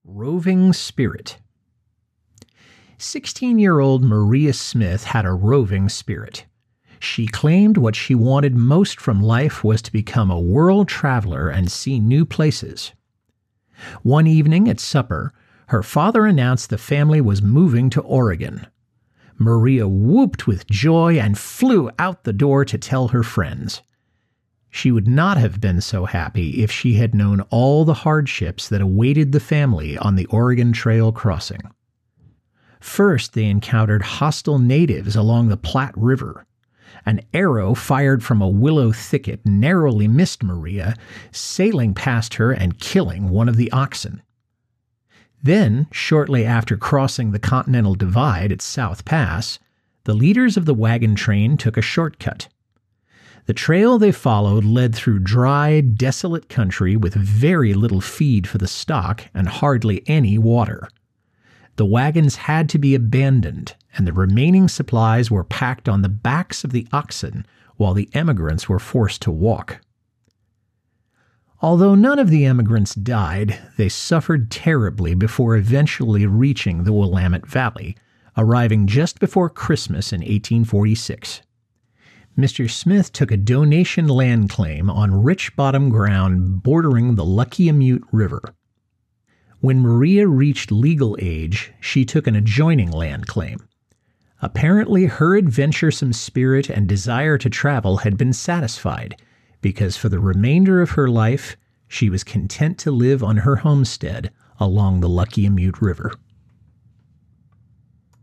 Roving Spirit. 16-year-old Maria Smith had a roving spirit. She claimed what she wanted most from life was to become a world traveler and see new places. One evening at supper, her father announced the family was moving to Oregon. Maria whooped with joy and flew out the door to tell her friends. She would not have been so happy if she had known all the hardships that awaited the family on the Oregon Trail crossing. First, they encountered hostile natives along the Platte River. An arrow fired from a willow thicket narrowly missed Maria, sailing past her and killing one of the oxen. Then, shortly after crossing the Continental Divide at South Pass, the leaders of the wagon train took a shortcut. The trail they followed led through dry, desolate country with very little feed for the stock and hardly any water. The wagons had to be abandoned, and the remaining supplies were packed on the backs of the oxen while the emigrants were forced to walk. Although none of the emigrants died, they suffered terribly before eventually reaching the Willamette Valley, arriving just before Christmas in 1846. Mr. Smith took a donation land claim on rich bottom ground bordering the Luckiamute River. When Maria reached legal age, she took an adjoining land claim. Apparently, her adventuresome spirit and desire to travel had been satisfied, because for the remainder of her life, she was content to live on her homestead along the Luckiamute River.